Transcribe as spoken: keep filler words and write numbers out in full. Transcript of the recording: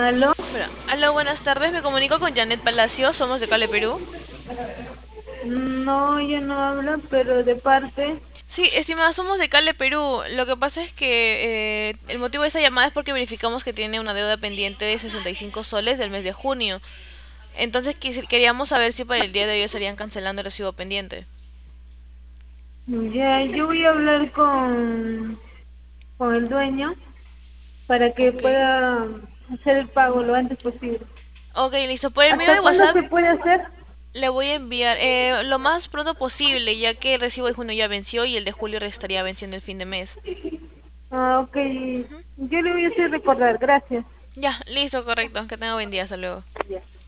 ¿Aló? Espera. Aló, buenas tardes. Me comunico con Janet Palacio. Somos de Cale, Perú. No, ella no habla, pero de parte. Sí, estimada, somos de Cale, Perú. Lo que pasa es que eh, el motivo de esta llamada es porque verificamos que tiene una deuda pendiente de sesenta y cinco soles del mes de junio. Entonces quisi- queríamos saber si para el día de hoy estarían cancelando el recibo pendiente. Ya, yo voy a hablar con, con el dueño para que Ok. pueda hacer el pago lo antes posible. Ok, listo. Por el medio de ¿Hasta cuándo WhatsApp se puede hacer? le voy a enviar eh, lo más pronto posible, ya que el recibo de junio ya venció y el de julio estaría venciendo el fin de mes. Ah, ok. Ujú. Yo le voy a hacer recordar, gracias. Ya, listo, correcto. Que tenga buen día. Hasta luego. Ya.